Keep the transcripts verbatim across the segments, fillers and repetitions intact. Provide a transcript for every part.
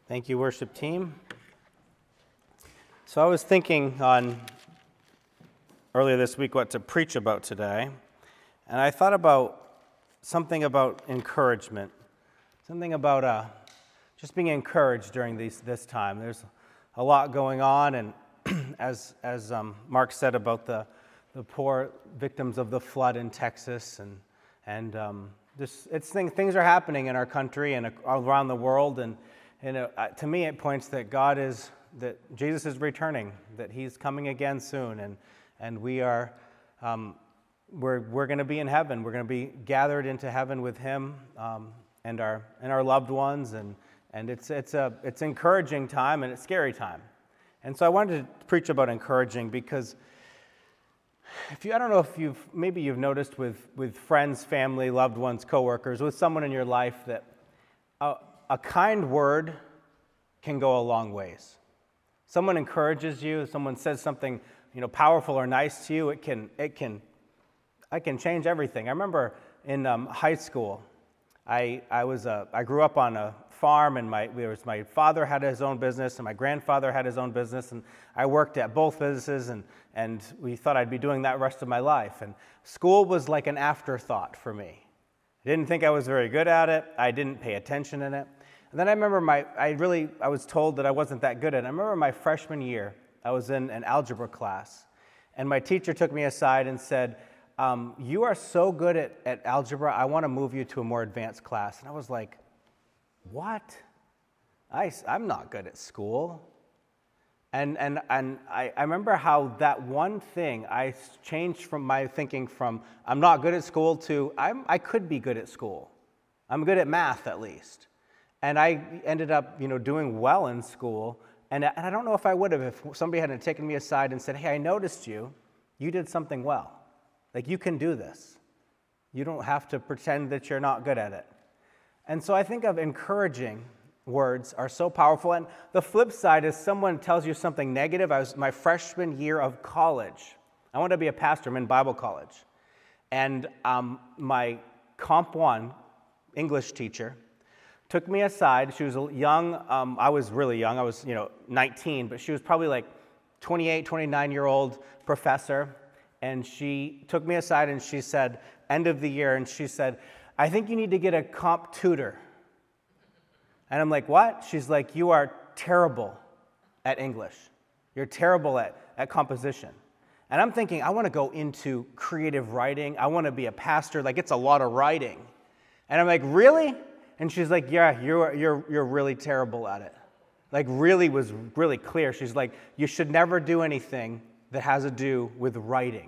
Thank you, worship team. So I was thinking on earlier this week what to preach about today, and I thought about something about encouragement, something about uh, just being encouraged during these, this time. There's a lot going on, and as as um, Mark said about the the poor victims of the flood in Texas, and and um, just it's thing, things are happening in our country and around the world, and and uh, to me it points that God is that Jesus is returning, that He's coming again soon, and and we are um, we're we're going to be in heaven. We're going to be gathered into heaven with Him um, and our and our loved ones, and and it's it's a it's encouraging time and it's scary time, and so I wanted to preach about encouraging because. If you, I don't know if you've, maybe you've noticed with, with friends, family, loved ones, coworkers, with someone in your life that a, a kind word can go a long ways. Someone encourages you, someone says something, you know, powerful or nice to you, it can, it can, it can change everything. I remember in um, high school, I, I was a, I grew up on a farm, and my there was my father had his own business, and my grandfather had his own business, and I worked at both businesses, and and we thought I'd be doing that the rest of my life. And school was like an afterthought for me. I didn't think I was very good at it. I didn't pay attention in it. And then I remember my I really I was told that I wasn't that good at it. I remember my freshman year, I was in an algebra class, and my teacher took me aside and said, um, "You are so good at, at algebra, I want to move you to a more advanced class." And I was like, what? I, I'm not good at school. And and and I, I remember how that one thing, I changed from my thinking from I'm not good at school to I'm, I could be good at school. I'm good at math at least. And I ended up, you know, doing well in school. And, and I don't know if I would have if somebody hadn't taken me aside and said, hey, I noticed you. You did something well. Like, you can do this. You don't have to pretend that you're not good at it. And so I think of encouraging words are so powerful. And the flip side is someone tells you something negative. I was my freshman year of college. I wanted to be a pastor. I'm in Bible college. And um, my Comp one English teacher took me aside. She was a young, um, I was really young. I was, you know, nineteen, but she was probably like twenty-eight, twenty-nine-year-old professor. And she took me aside and she said, end of the year, and she said, I think you need to get a comp tutor. And I'm like, what? She's like, you are terrible at English. You're terrible at, at composition. And I'm thinking, I want to go into creative writing. I want to be a pastor. Like, it's a lot of writing. And I'm like, really? And she's like, yeah, you're you're you're really terrible at it. Like, really was really clear. She's like, you should never do anything that has to do with writing.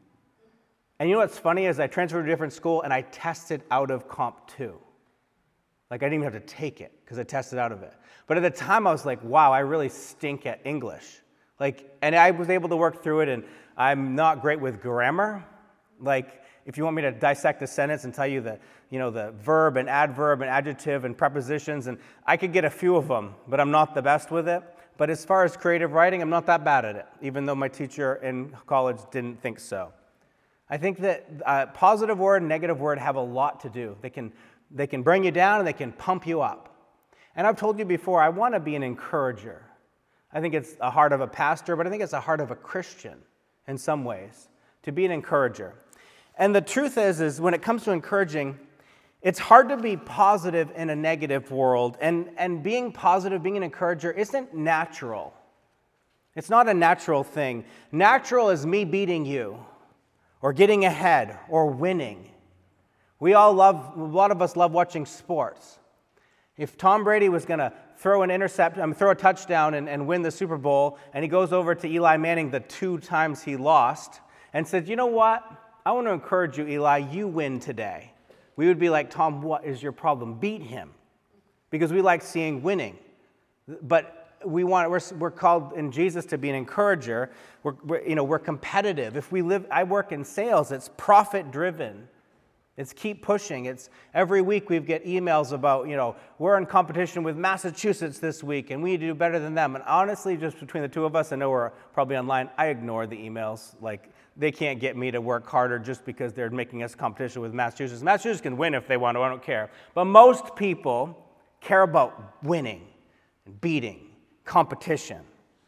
And you know what's funny is I transferred to a different school and I tested out of Comp two. Like, I didn't even have to take it because I tested out of it. But at the time I was like, wow, I really stink at English. Like, and I was able to work through it, and I'm not great with grammar. Like, if you want me to dissect a sentence and tell you the, you know, the verb and adverb and adjective and prepositions, and I could get a few of them, but I'm not the best with it. But as far as creative writing, I'm not that bad at it, even though my teacher in college didn't think so. I think that uh, positive word and negative word have a lot to do. They can they can bring you down and they can pump you up. And I've told you before, I want to be an encourager. I think it's the heart of a pastor, but I think it's the heart of a Christian in some ways, to be an encourager. And the truth is, is when it comes to encouraging, it's hard to be positive in a negative world. And, and being positive, being an encourager, isn't natural. It's not a natural thing. Natural is me beating you, or getting ahead, or winning. We all love, a lot of us love watching sports. If Tom Brady was going to throw an intercept, I mean, throw a touchdown and, and win the Super Bowl, and he goes over to Eli Manning the two times he lost, and says, you know what? I want to encourage you, Eli, you win today. We would be like, Tom, what is your problem? Beat him. Because we like seeing winning. But we want we're, we're called in Jesus to be an encourager. We're, we're you know we're competitive. If we live, I work in sales. It's profit driven. It's keep pushing. It's every week we get emails about you know we're in competition with Massachusetts this week and we need to do better than them. And honestly, just between the two of us, I know we're probably online. I ignore the emails. Like, they can't get me to work harder just because they're making us competition with Massachusetts. Massachusetts can win if they want to. I don't care. But most people care about winning. beating, competition.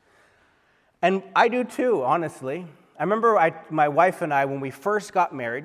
And I do too, honestly. I remember I, my wife and I, when we first got married,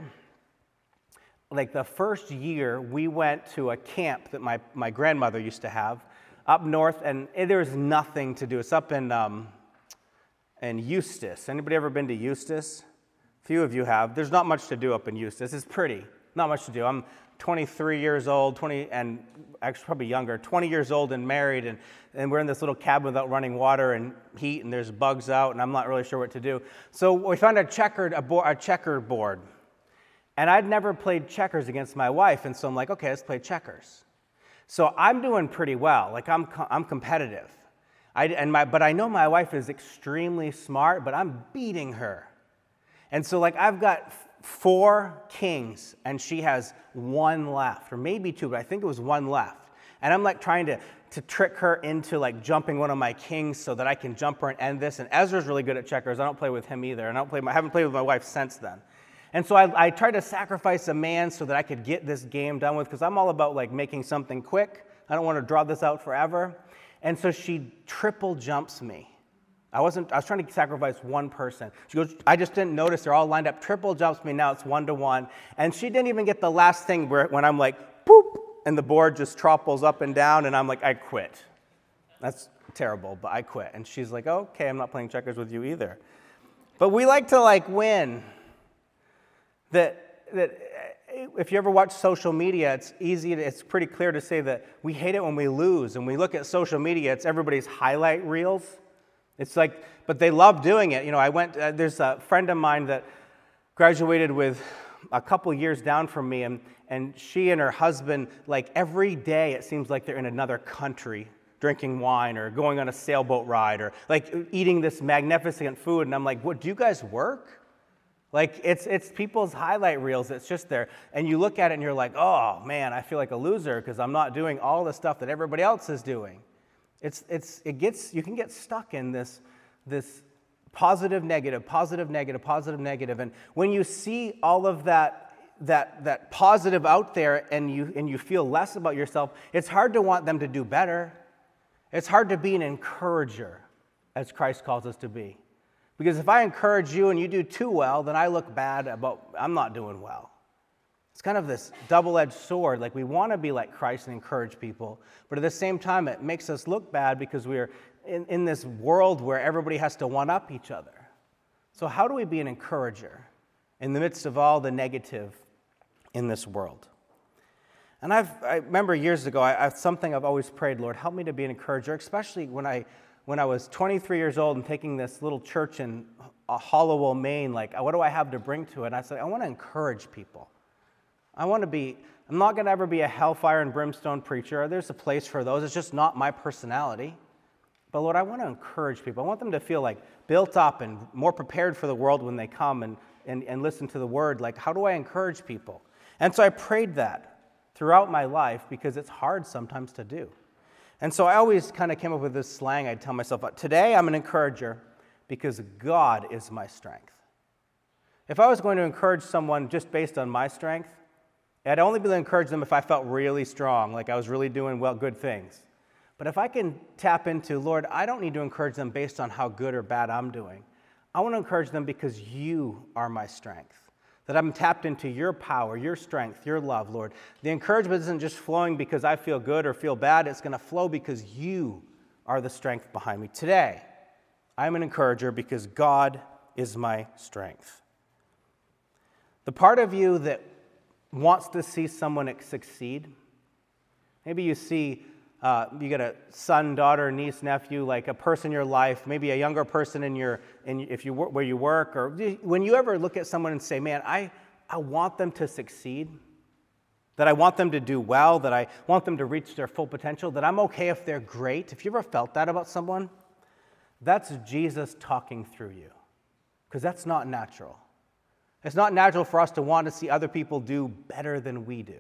like the first year, we went to a camp that my, my grandmother used to have up north, and there's nothing to do. It's up in, um, in Eustis. Anybody ever been to Eustis? A few of you have. There's not much to do up in Eustis. It's pretty. Not much to do. I'm twenty-three years old, twenty, and actually probably younger, twenty years old and married, and, and we're in this little cabin without running water and heat, and there's bugs out, and I'm not really sure what to do. So we found a checkered a, bo- a checker board, and I'd never played checkers against my wife, and so I'm like, okay, let's play checkers. So I'm doing pretty well. Like I'm I'm competitive, I and my but I know my wife is extremely smart, but I'm beating her, and so like I've got four kings, and she has one left, or maybe two, but I think it was one left. And I'm like trying to, to trick her into like jumping one of my kings so that I can jump her and end this. And Ezra's really good at checkers. I don't play with him either. And I, don't play, I haven't played with my wife since then. And so I, I tried to sacrifice a man so that I could get this game done with, because I'm all about like making something quick. I don't want to draw this out forever. And so she triple jumps me. I wasn't, I was trying to sacrifice one person. She goes, I just didn't notice. They're all lined up. Triple jumps me. Now it's one to one. And she didn't even get the last thing where when I'm like, poop, and the board just topples up and down, and I'm like, I quit. That's terrible, but I quit. And she's like, okay, I'm not playing checkers with you either. But we like to like win. That, that if you ever watch social media, it's easy, to, it's pretty clear to say that we hate it when we lose. And we look at social media, it's everybody's highlight reels. It's like, but they love doing it. You know, I went, uh, there's a friend of mine that graduated with a couple years down from me, and, and she and her husband, like every day it seems like they're in another country drinking wine or going on a sailboat ride or like eating this magnificent food. And I'm like, what, do you guys work? Like it's it's people's highlight reels. It's just there. And you look at it and you're like, oh man, I feel like a loser because I'm not doing all the stuff that everybody else is doing. It's it's it gets you can get stuck in this this positive negative positive negative positive negative, and when you see all of that that that positive out there and you and you feel less about yourself, it's hard to want them to do better. It's hard to be an encourager, as Christ calls us to be, because if I encourage you and you do too well, then I look bad about I'm not doing well. It's kind of this double-edged sword. Like we want to be like Christ and encourage people, but at the same time, it makes us look bad because we're in, in this world where everybody has to one-up each other. So how do we be an encourager in the midst of all the negative in this world? And I've, I remember years ago, I, I, something I've always prayed, Lord, help me to be an encourager, especially when I when I was twenty-three years old and taking this little church in Hollowell, Maine. Like, what do I have to bring to it? And I said, I want to encourage people. I want to be, I'm not going to ever be a hellfire and brimstone preacher. There's a place for those. It's just not my personality. But Lord, I want to encourage people. I want them to feel like built up and more prepared for the world when they come and, and, and listen to the word. Like, how do I encourage people? And so I prayed that throughout my life because it's hard sometimes to do. And so I always kind of came up with this slang. I'd tell myself, today I'm an encourager because God is my strength. If I was going to encourage someone just based on my strength, I'd only be able to encourage them if I felt really strong, like I was really doing well, good things. But if I can tap into, Lord, I don't need to encourage them based on how good or bad I'm doing. I want to encourage them because you are my strength, that I'm tapped into your power, your strength, your love, Lord. The encouragement isn't just flowing because I feel good or feel bad. It's going to flow because you are the strength behind me. Today, I'm an encourager because God is my strength. The part of you that wants to see someone succeed. Maybe you see, uh, you get a son, daughter, niece, nephew, like a person in your life, maybe a younger person in your, in if you where you work, or when you ever look at someone and say, man, I, I want them to succeed, that I want them to do well, that I want them to reach their full potential, that I'm okay if they're great. If you ever felt that about someone, that's Jesus talking through you, because that's not natural. It's not natural for us to want to see other people do better than we do.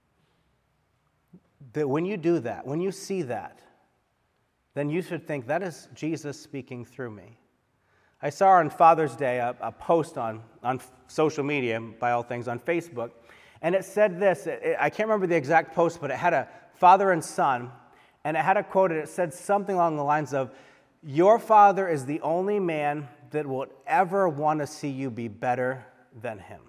That when you do that, when you see that, then you should think, that is Jesus speaking through me. I saw on Father's Day a, a post on, on social media, by all things, on Facebook, and it said this. It, it, I can't remember the exact post, but it had a father and son, And it had a quote, and it said something along the lines of, "Your father is the only man that will ever want to see you be better than him."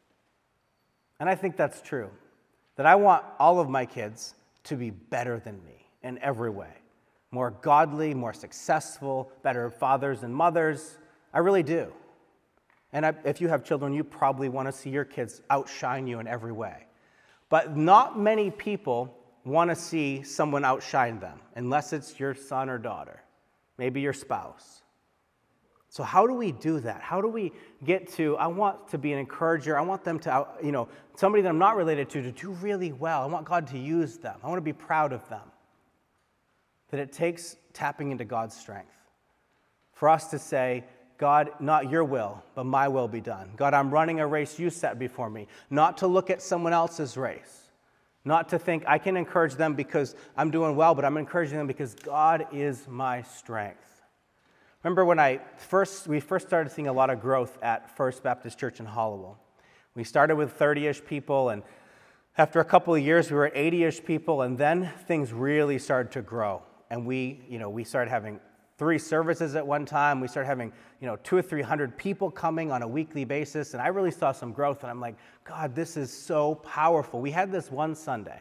And I think that's true, that I want all of my kids to be better than me in every way. More godly, more successful, better fathers and mothers. I really do. And I, if you have children, you probably want to see your kids outshine you in every way. But not many people want to see someone outshine them, unless it's your son or daughter, maybe your spouse. So how do we do that? How do we get to, I want to be an encourager. I want them to, you know, somebody that I'm not related to, to do really well. I want God to use them. I want to be proud of them. That it takes tapping into God's strength for us to say, God, not your will, but my will be done. God, I'm running a race you set before me. Not to look at someone else's race. Not to think I can encourage them because I'm doing well, but I'm encouraging them because God is my strength. Remember when I first we first started seeing a lot of growth at First Baptist Church in Hollowell. We started with thirty-ish people, and after a couple of years, we were at eighty-ish people, and then things really started to grow. And we, you know, we started having three services at one time. We started having, you know, two or three hundred people coming on a weekly basis, and I really saw some growth. And I'm like, God, this is so powerful. We had this one Sunday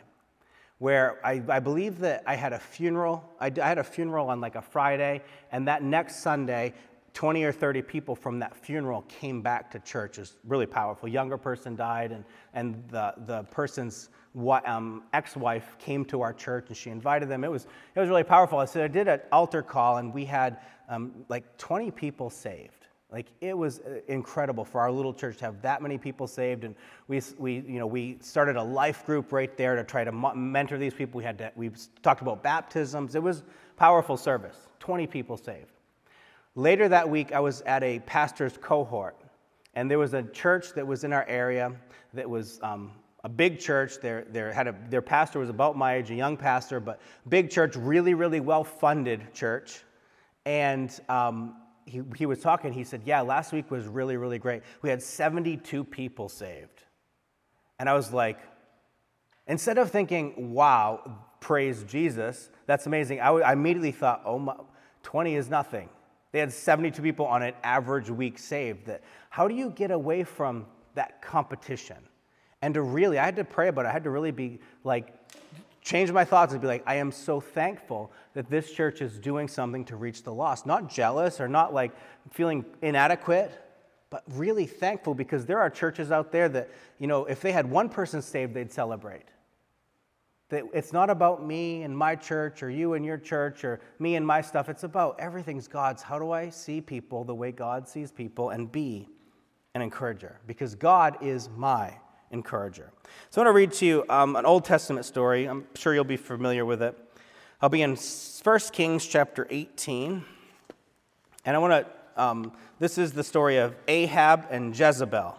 where I, I believe that I had a funeral. I, I had a funeral on like a Friday, and that next Sunday, twenty or thirty people from that funeral came back to church. It was really powerful. A younger person died, and, and the, the person's what, um, ex-wife came to our church, and she invited them. It was it was really powerful. I said I did an altar call, and we had um, like twenty people saved. Like, it was incredible for our little church to have that many people saved, and we we you know we started a life group right there to try to mentor these people. We had to, we talked about baptisms. It was a powerful service. twenty people saved. Later that week, I was at a pastor's cohort, and there was a church that was in our area that was um, a big church. Their, their, had a, their pastor was about my age, a young pastor, but big church, really, really well-funded church. And um, he, he was talking, he said, yeah, last week was really, really great. We had seventy-two people saved. And I was like, instead of thinking, wow, praise Jesus, that's amazing, I, I immediately thought, oh, my, twenty is nothing. They had seventy-two people on an average week saved. That, how do you get away from that competition? And to really, I had to pray about it. I had to really be like, change my thoughts and be like, I am so thankful that this church is doing something to reach the lost. Not jealous or not like feeling inadequate, but really thankful, because there are churches out there that, you know, if they had one person saved, they'd celebrate. That it's not about me and my church or you and your church or me and my stuff. It's about everything's God's. How do I see people the way God sees people and be an encourager? Because God is my encourager. So I want to read to you um, an Old Testament story. I'm sure you'll be familiar with it. I'll be in First Kings chapter eighteen. And I want to, um, this is the story of Ahab and Jezebel.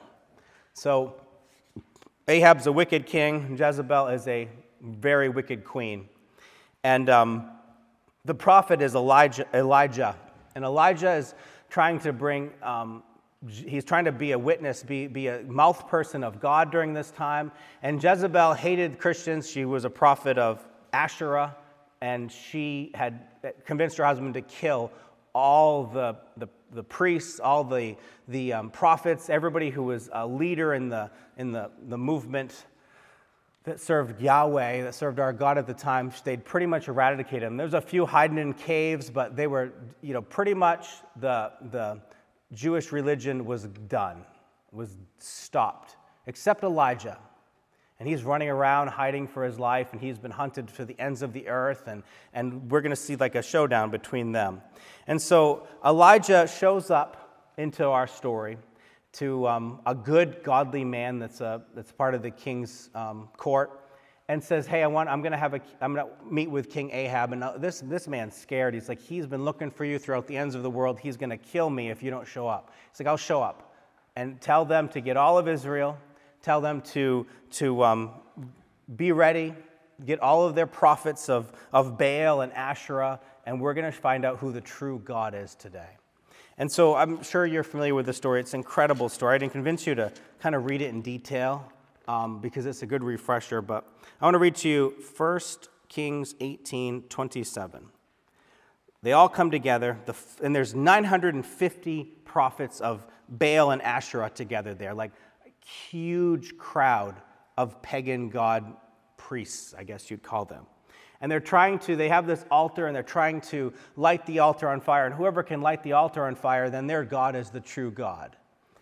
So Ahab's a wicked king. Jezebel is a very wicked queen. And um, the prophet is Elijah, Elijah. And Elijah is trying to bring, um, he's trying to be a witness, be, be a mouth person of God during this time. And Jezebel hated Christians. She was a prophet of Asherah, and she had convinced her husband to kill all the, the, the priests, all the, the um, prophets, everybody who was a leader in the, in the, the movement that served Yahweh, that served our God at the time. They'd pretty much eradicated them. There's a few hiding in caves, but they were, you know, pretty much the, the Jewish religion was done, was stopped, except Elijah. And he's running around hiding for his life, and he's been hunted to the ends of the earth, and, and we're going to see like a showdown between them. And so Elijah shows up into our story to um, a good, godly man that's a, that's part of the king's um, court, and says, "Hey, I want, I'm going to have a, I'm going to meet with King Ahab." And this this man's scared. He's like, "He's been looking for you throughout the ends of the world. He's going to kill me if you don't show up." He's like, "I'll show up, and tell them to get all of Israel. Tell them to to um, be ready. Get all of their prophets of of Baal and Asherah, and we're going to find out who the true God is today." And so I'm sure you're familiar with the story. It's an incredible story. I didn't convince you to kind of read it in detail um, because it's a good refresher. But I want to read to you First Kings eighteen twenty-seven. They all come together, and there's nine hundred fifty prophets of Baal and Asherah together there, like a huge crowd of pagan god priests, I guess you'd call them. And they're trying to, they have this altar, and they're trying to light the altar on fire, and whoever can light the altar on fire, then their God is the true God.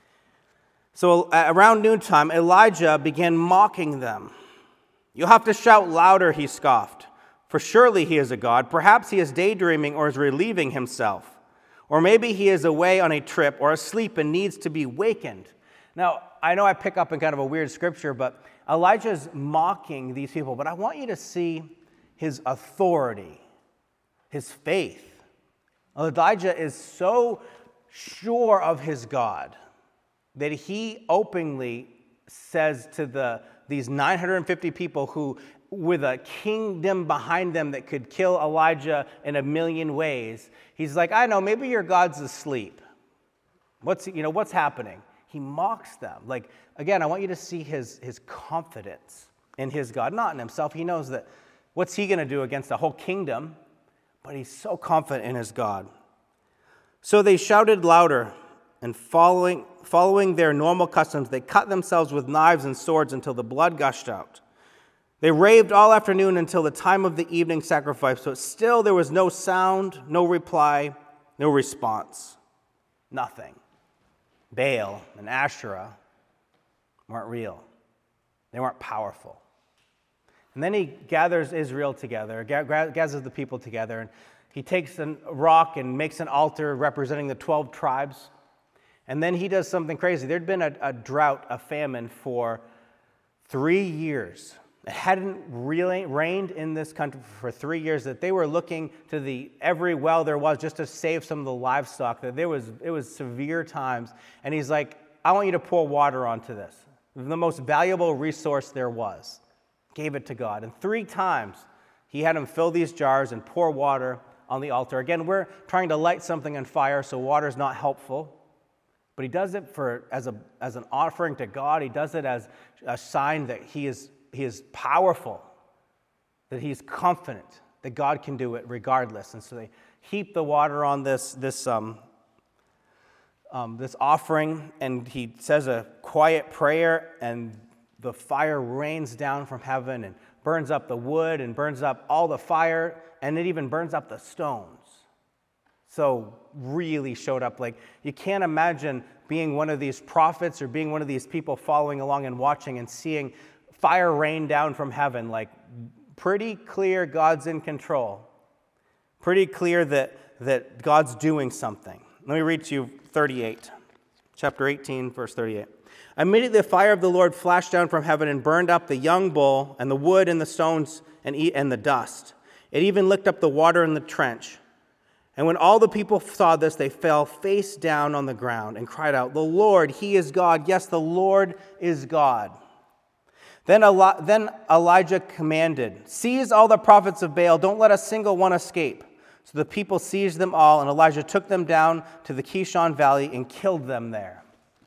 So around noontime, Elijah began mocking them. "You'll have to shout louder," he scoffed, "for surely he is a god. Perhaps he is daydreaming or is relieving himself. Or maybe he is away on a trip or asleep and needs to be wakened." Now, I know I pick up in kind of a weird scripture, but Elijah's mocking these people, but I want you to see his authority, his faith. Elijah is so sure of his God that he openly says to the these nine hundred fifty people who, with a kingdom behind them that could kill Elijah in a million ways, he's like, "I know, maybe your God's asleep. What's, you know, what's happening?" He mocks them. Like, again, I want you to see his, his confidence in his God, not in himself. He knows that what's he going to do against a whole kingdom? But he's so confident in his God. So they shouted louder, and following, following their normal customs, they cut themselves with knives and swords until the blood gushed out. They raved all afternoon until the time of the evening sacrifice, but still there was no sound, no reply, no response. Nothing. Baal and Asherah weren't real. They weren't powerful. And then he gathers Israel together, gathers the people together, and he takes a rock and makes an altar representing the twelve tribes. And then he does something crazy. There'd been a, a drought, a famine for three years. It hadn't really rained in this country for three years, that they were looking to the every well there was just to save some of the livestock. That there was it was severe times. And he's like, "I want you to pour water onto this. The most valuable resource there was." Gave it to God. And three times he had him fill these jars and pour water on the altar. Again, we're trying to light something on fire, so water's not helpful. But he does it for as a as an offering to God. He does it as a sign that he is he is powerful, that he's confident that God can do it regardless. And so they heap the water on this this um, um, this offering, and he says a quiet prayer, and the fire rains down from heaven and burns up the wood and burns up all the fire, and it even burns up the stones. So really showed up. Like, you can't imagine being one of these prophets or being one of these people following along and watching and seeing fire rain down from heaven. Like, pretty clear God's in control. Pretty clear that, that God's doing something. Let me read to you thirty-eight. Chapter eighteen, verse thirty-eight. Immediately the fire of the Lord flashed down from heaven and burned up the young bull and the wood and the stones and, and the dust. It even licked up the water in the trench. And when all the people saw this, they fell face down on the ground and cried out, "The Lord, He is God. Yes, the Lord is God." Then, Eli- then Elijah commanded, "Seize all the prophets of Baal. Don't let a single one escape." So the people seized them all, and Elijah took them down to the Kishon Valley and killed them there.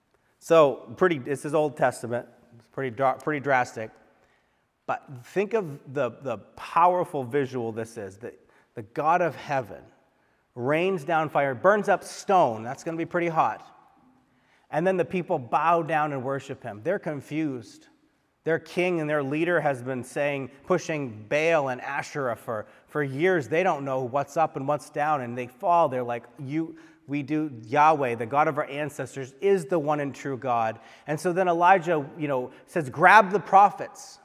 So, pretty. This is Old Testament. It's pretty, pretty drastic. But think of the, the powerful visual this is. That the God of heaven rains down fire, burns up stone. That's going to be pretty hot. And then the people bow down and worship him. They're confused. Their king and their leader has been saying, pushing Baal and Asherah for, for years. They don't know what's up and what's down, and they fall. They're like, you, we do, Yahweh, the God of our ancestors, is the one and true God. And so then Elijah, you know, says, grab the prophets.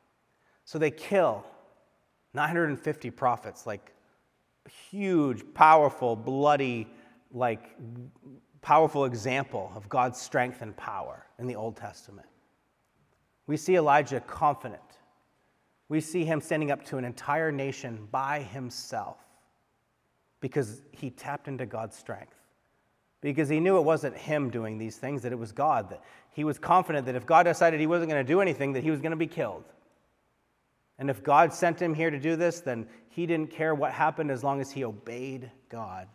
So they kill nine hundred fifty prophets, like huge, powerful, bloody, like powerful example of God's strength and power in the Old Testament. We see Elijah confident. We see him standing up to an entire nation by himself because he tapped into God's strength. Because he knew it wasn't him doing these things, that it was God. That he was confident that if God decided he wasn't going to do anything, that he was going to be killed. And if God sent him here to do this, then he didn't care what happened as long as he obeyed God.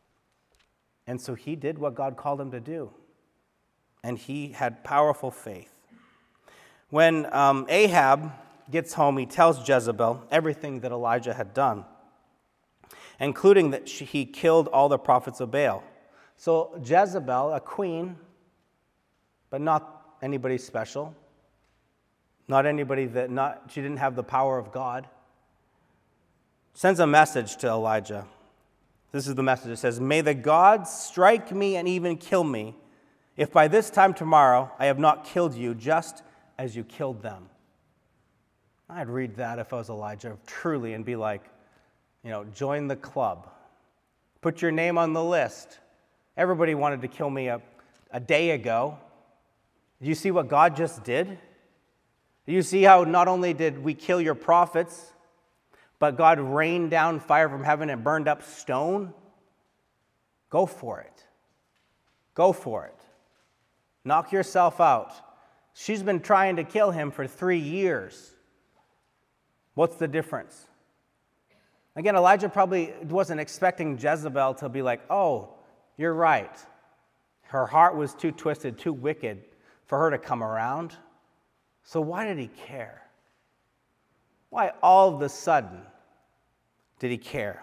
And so he did what God called him to do. And he had powerful faith. When um, Ahab gets home, he tells Jezebel everything that Elijah had done, including that she, he killed all the prophets of Baal. So Jezebel, a queen, but not anybody special, not anybody that not she didn't have the power of God, sends a message to Elijah. This is the message. It says, "May the gods strike me and even kill me, if by this time tomorrow I have not killed you just as you killed them." I'd read that if I was Elijah, truly, and be like, you know, join the club. Put your name on the list. Everybody wanted to kill me a, a day ago. Do you see what God just did? Do you see how not only did we kill your prophets, but God rained down fire from heaven and burned up stone? Go for it. Go for it. Knock yourself out. She's been trying to kill him for three years. What's the difference? Again, Elijah probably wasn't expecting Jezebel to be like, oh, you're right. Her heart was too twisted, too wicked for her to come around. So why did he care? Why all of a sudden did he care?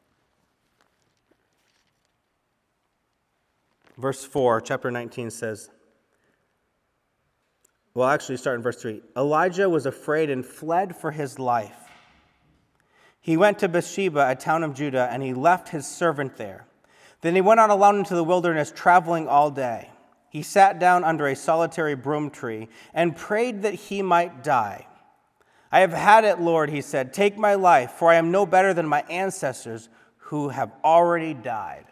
Verse four, chapter nineteen says, well, actually, start in verse three. Elijah was afraid and fled for his life. He went to Beersheba, a town of Judah, and he left his servant there. Then he went out alone into the wilderness, traveling all day. He sat down under a solitary broom tree and prayed that he might die. "I have had it, Lord," he said. "Take my life, for I am no better than my ancestors who have already died."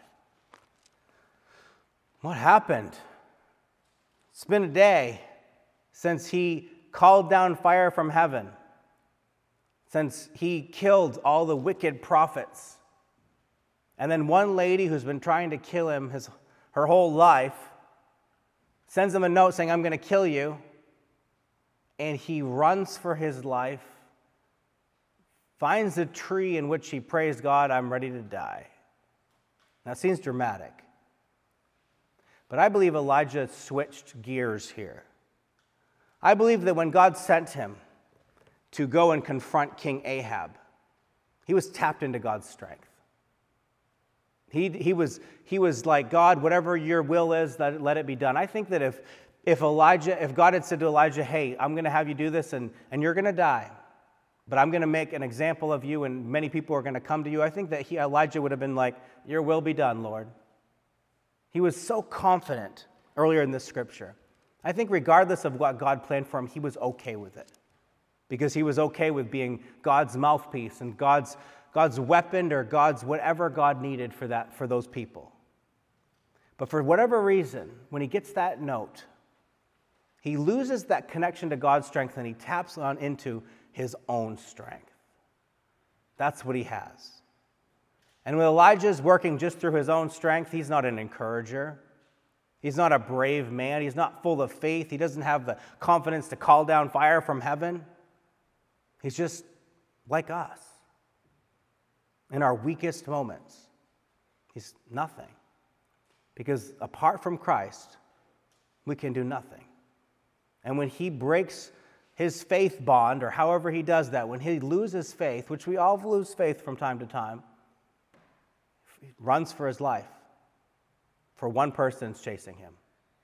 What happened? It's been a day since he called down fire from heaven, since he killed all the wicked prophets. And then one lady who's been trying to kill him his, her whole life sends him a note saying, "I'm going to kill you." And he runs for his life, finds a tree in which he prays God, "I'm ready to die." Now, it seems dramatic. But I believe Elijah switched gears here. I believe that when God sent him to go and confront King Ahab, he was tapped into God's strength. He, he, was, he was like, "God, whatever your will is, let, let it be done." I think that if, if Elijah, if God had said to Elijah, "Hey, I'm going to have you do this and, and you're going to die, but I'm going to make an example of you and many people are going to come to you," I think that he, Elijah would have been like, "Your will be done, Lord." He was so confident earlier in this scripture. I think regardless of what God planned for him, he was okay with it. Because he was okay with being God's mouthpiece and God's, God's weapon or God's whatever God needed for that for those people. But for whatever reason, when he gets that note, he loses that connection to God's strength and he taps on into his own strength. That's what he has. And when Elijah's working just through his own strength, he's not an encourager. He's not a brave man. He's not full of faith. He doesn't have the confidence to call down fire from heaven. He's just like us. In our weakest moments, he's nothing. Because apart from Christ, we can do nothing. And when he breaks his faith bond, or however he does that, when he loses faith, which we all lose faith from time to time, he runs for his life. For one person's chasing him.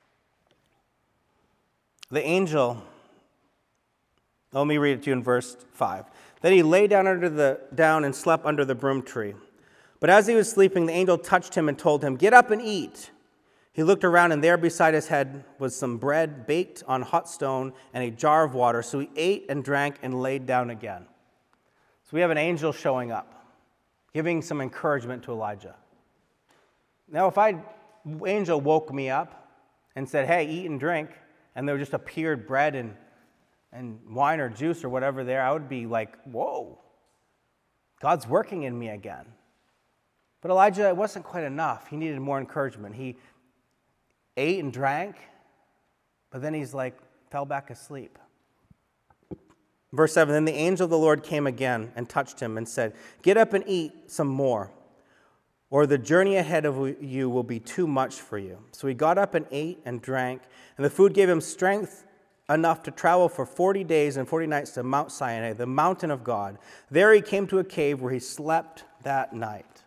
The angel, let me read it to you in verse five. Then he lay down under the down and slept under the broom tree. But as he was sleeping, the angel touched him and told him, "Get up and eat." He looked around, and there beside his head was some bread baked on hot stone and a jar of water. So he ate and drank and laid down again. So we have an angel showing up, giving some encouragement to Elijah. Now, if I angel woke me up and said, "Hey, eat and drink," and there just appeared bread and, and wine or juice or whatever there, I would be like, whoa, God's working in me again. But Elijah, it wasn't quite enough. He needed more encouragement. He ate and drank, but then he's like, fell back asleep. Verse seven, then the angel of the Lord came again and touched him and said, "Get up and eat some more, or the journey ahead of you will be too much for you." So he got up and ate and drank, and the food gave him strength enough to travel for forty days and forty nights to Mount Sinai, the mountain of God. There he came to a cave where he slept that night.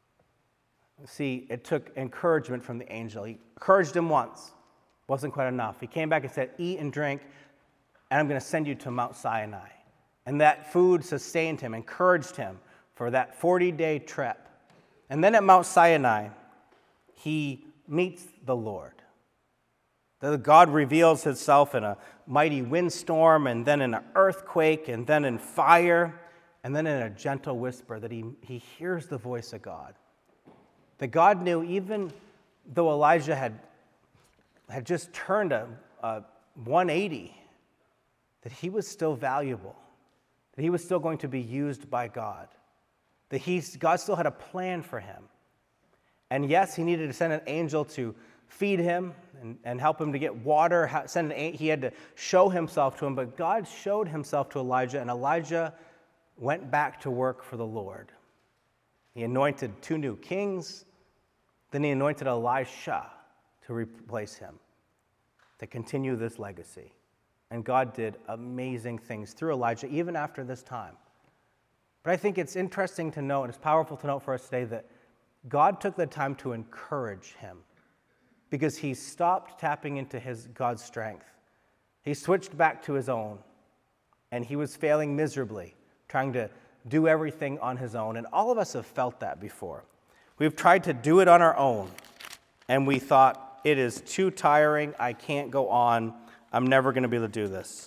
See, it took encouragement from the angel. He encouraged him once. Wasn't quite enough. He came back and said, eat and drink, and I'm going to send you to Mount Sinai. And that food sustained him, encouraged him for that forty-day trip. And then at Mount Sinai, he meets the Lord. The God reveals himself in a mighty windstorm, and then in an earthquake, and then in fire, and then in a gentle whisper that he, he hears the voice of God. That God knew even though Elijah had, had just turned a, a one eighty, that he was still valuable, that he was still going to be used by God, that he's, God still had a plan for him. And yes, he needed to send an angel to feed him and, and help him to get water. Send an, he had to show himself to him, but God showed himself to Elijah, and Elijah went back to work for the Lord. He anointed two new kings, then he anointed Elisha to replace him, to continue this legacy. And God did amazing things through Elijah, even after this time. But I think it's interesting to note, and it's powerful to note for us today, that God took the time to encourage him because he stopped tapping into his God's strength. He switched back to his own, and he was failing miserably, trying to do everything on his own. And all of us have felt that before. We've tried to do it on our own, and we thought, it is too tiring, I can't go on, I'm never going to be able to do this.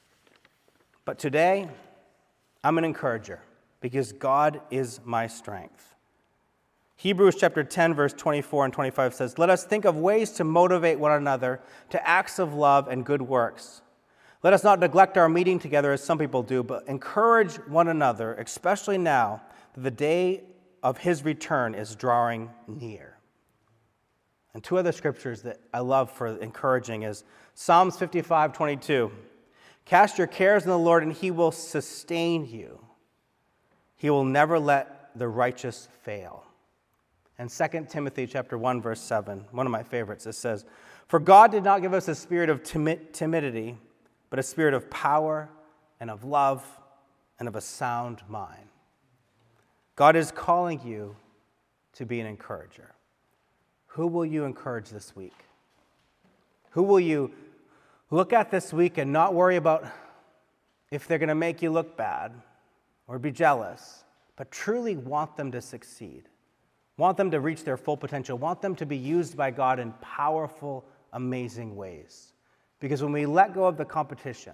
But today, I'm an encourager because God is my strength. Hebrews chapter ten, verse twenty-four and twenty-five says, let us think of ways to motivate one another to acts of love and good works. Let us not neglect our meeting together as some people do, but encourage one another, especially now that the day of his return is drawing near. And two other scriptures that I love for encouraging is Psalms fifty-five, twenty-two. Cast your cares on the Lord, and he will sustain you. He will never let the righteous fail. And Second Timothy chapter one, verse seven, one of my favorites, it says, for God did not give us a spirit of timid- timidity, but a spirit of power and of love and of a sound mind. God is calling you to be an encourager. Who will you encourage this week? Who will you look at this week and not worry about if they're going to make you look bad or be jealous, but truly want them to succeed? Want them to reach their full potential. Want them to be used by God in powerful, amazing ways. Because when we let go of the competition,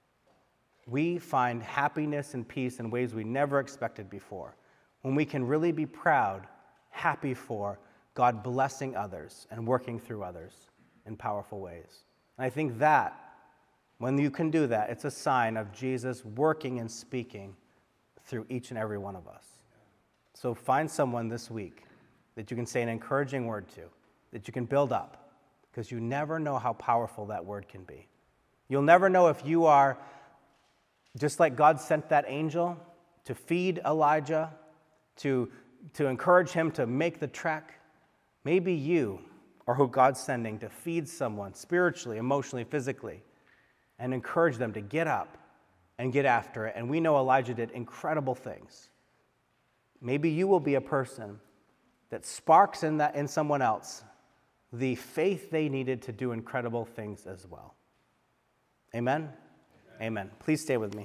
we find happiness and peace in ways we never expected before. When we can really be proud, happy for God blessing others and working through others in powerful ways. And I think that, when you can do that, it's a sign of Jesus working and speaking through each and every one of us. So find someone this week that you can say an encouraging word to, that you can build up, because you never know how powerful that word can be. You'll never know if you are, just like God sent that angel to feed Elijah, to, to encourage him to make the trek, maybe you are who God's sending to feed someone spiritually, emotionally, physically, and encourage them to get up and get after it. And we know Elijah did incredible things. Maybe you will be a person that sparks in that in someone else the faith they needed to do incredible things as well. Amen? Amen. Amen. Please stay with me.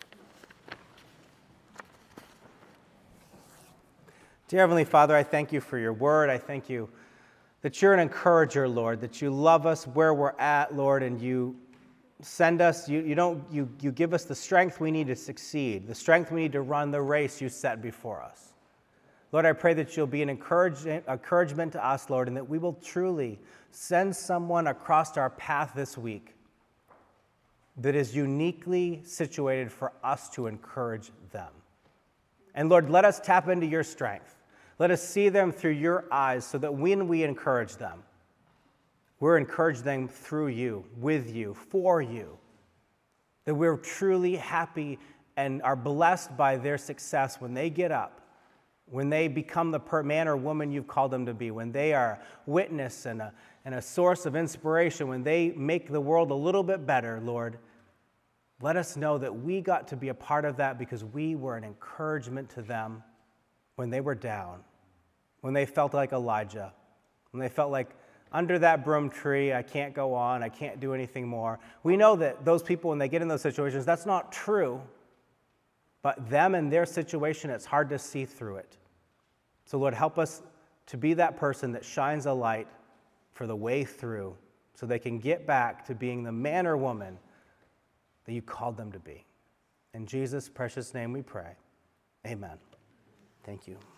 Dear Heavenly Father, I thank you for your word. I thank you that you're an encourager, Lord, that you love us where we're at, Lord, and you send us, you, you don't you you give us the strength we need to succeed, the strength we need to run the race you set before us. Lord, I pray that you'll be an encouragement, encouragement to us, Lord, and that we will truly send someone across our path this week that is uniquely situated for us to encourage them. And Lord, let us tap into your strength. Let us see them through your eyes so that when we encourage them, we're encouraging them through you, with you, for you. That we're truly happy and are blessed by their success when they get up when they become the per- man or woman you've called them to be, when they are a witness and a, and a source of inspiration, when they make the world a little bit better, Lord, let us know that we got to be a part of that because we were an encouragement to them when they were down, when they felt like Elijah, when they felt like, under that broom tree, I can't go on, I can't do anything more. We know that those people, when they get in those situations, that's not true. But them and their situation, it's hard to see through it. So Lord, help us to be that person that shines a light for the way through so they can get back to being the man or woman that you called them to be. In Jesus' precious name we pray. Amen. Thank you.